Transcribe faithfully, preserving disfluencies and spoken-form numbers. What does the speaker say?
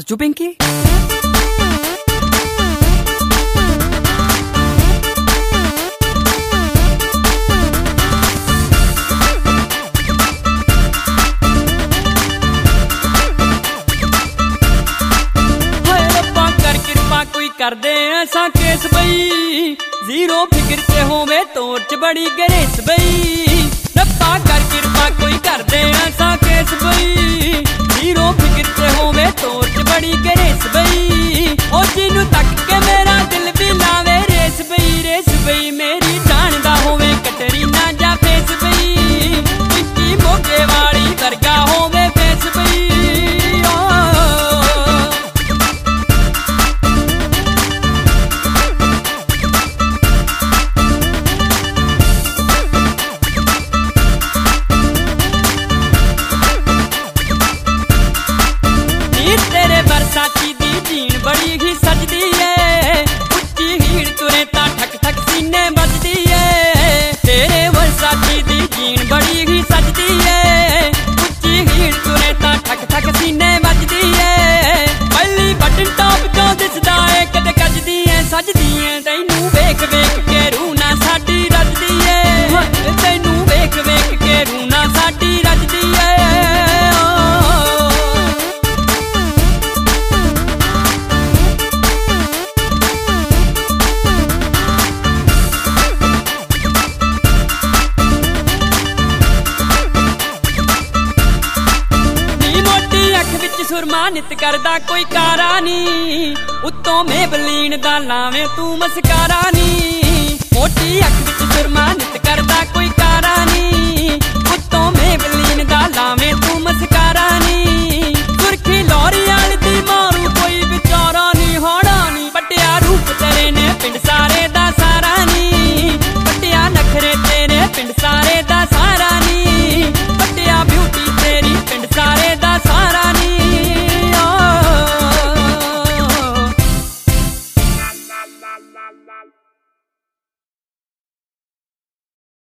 ਜੂ ਪਿੰਕੀ। करदे ऐसा केस बई जीरो फिक्र ते होवे तोड़ च बड़ी गरेस बई। रब्बा कर किरपा कोई करदे ऐसा केस बई जीरो फिक्र ते होवे तोड़ च बड़ी गरेस बई। ओ जिन्नू तक के मेरा दिल भी लावे रेस बई रेस बई मेरी जानदा होवे कटरीना जा फेस बई। पिंकी मोगे वाली वर्गा होवे फेस बई। बरसाती दी जीन बड़ी ही सजदी है उच्ची हीड़ तुरे ता ठक ठक सीने बजदी है। तेरे बरसाती दी जीन बड़ी ही सजदी है उच्ची हीड़ तुरे ता ठक ठक सीने बजदी है। पहली बटन टॉप तो दिसदा है कदे कजदी है सजदी है तैनू वेख वेख के रूना साडी रजदी है। तैनू वेख वेख के रूना साडी रजदी है। सुरमा नित करदा कोई कारा नी उत्तों मेबलीन दा लावे तू मस्कारा नी। मोटी अख विच सुरमा नित करदा कोई कारा नी उत्तों मेबलीन दा लावे तू मस्कारा नी।